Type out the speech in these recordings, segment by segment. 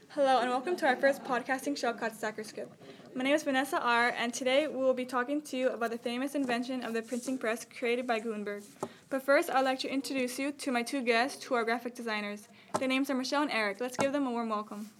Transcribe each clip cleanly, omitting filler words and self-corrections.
Hello and welcome to our first podcasting show called Sackerscript. My name is Vanessa R. and today we will be talking to you about the famous invention of the printing press created by Gutenberg. But first, I'd like to introduce you to my two guests who are graphic designers. Their names are Michelle and Eric. Let's give them a warm welcome.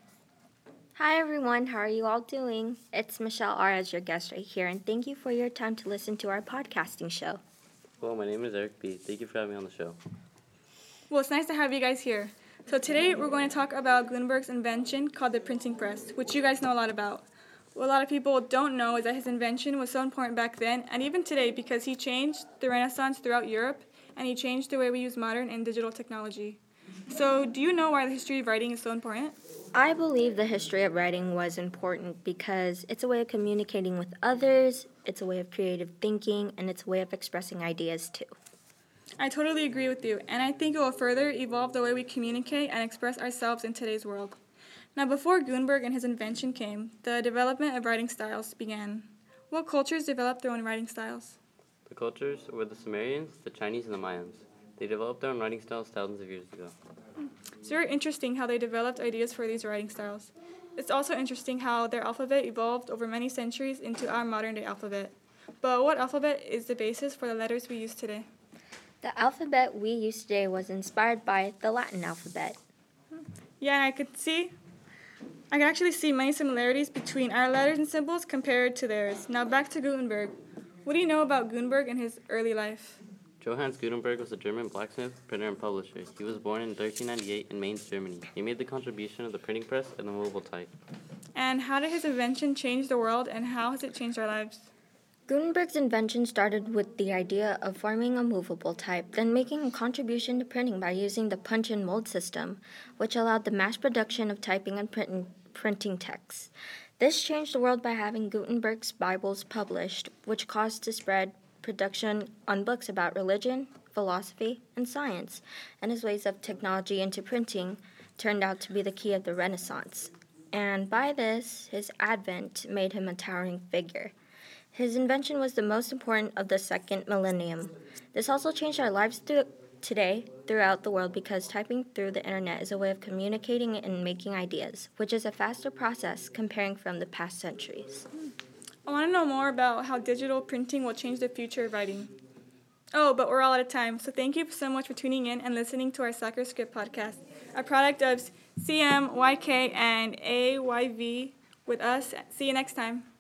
Hi everyone, how are you all doing? It's Michelle R. as your guest right here, and thank you for your time to listen to our podcasting show. Hello, my name is Eric B. Thank you for having me on the show. Well, it's nice to have you guys here. So today we're going to talk about Gutenberg's invention called the printing press, which you guys know a lot about. What a lot of people don't know is that his invention was so important back then and even today because he changed the Renaissance throughout Europe and he changed the way we use modern and digital technology. So do you know why the history of writing is so important? I believe the history of writing was important because it's a way of communicating with others, it's a way of creative thinking, and it's a way of expressing ideas too. I totally agree with you, and I think it will further evolve the way we communicate and express ourselves in today's world. Now, before Gutenberg and his invention came, the development of writing styles began. What cultures developed their own writing styles? The cultures were the Sumerians, the Chinese, and the Mayans. They developed their own writing styles thousands of years ago. It's very interesting how they developed ideas for these writing styles. It's also interesting how their alphabet evolved over many centuries into our modern-day alphabet. But what alphabet is the basis for the letters we use today? The alphabet we use today was inspired by the Latin alphabet. Yeah, and I could actually see many similarities between our letters and symbols compared to theirs. Now back to Gutenberg. What do you know about Gutenberg and his early life? Johannes Gutenberg was a German blacksmith, printer, and publisher. He was born in 1398 in Mainz, Germany. He made the contribution of the printing press and the movable type. And how did his invention change the world, and how has it changed our lives? Gutenberg's invention started with the idea of forming a movable type, then making a contribution to printing by using the punch and mold system, which allowed the mass production of typing and printing texts. This changed the world by having Gutenberg's Bibles published, which caused to spread production on books about religion, philosophy, and science, and his ways of technology into printing turned out to be the key of the Renaissance. And by this, his advent made him a towering figure. His invention was the most important of the second millennium. This also changed our lives today throughout the world because typing through the internet is a way of communicating and making ideas, which is a faster process comparing from the past centuries. I want to know more about how digital printing will change the future of writing. Oh, but we're all out of time, so thank you so much for tuning in and listening to our Sackerscript podcast, a product of CMYK and AYV with us. See you next time.